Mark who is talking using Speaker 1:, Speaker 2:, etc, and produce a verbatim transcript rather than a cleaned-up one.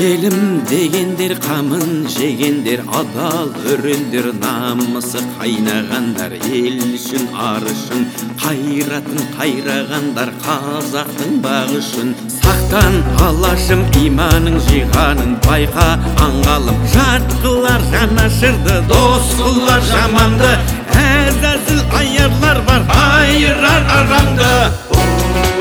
Speaker 1: Елім дегендер қамын жегендер, адал өрендер, намысы қайнағандар, ел үшін ар үшін қайратын қайрағандар, қазақтың бағы үшін. Сақтан алашым иманың жиғанын байқа аңғалым, жат қылар жанашырды, дос қылар жаманды, әзәзіл аярлар бар айырар арамды.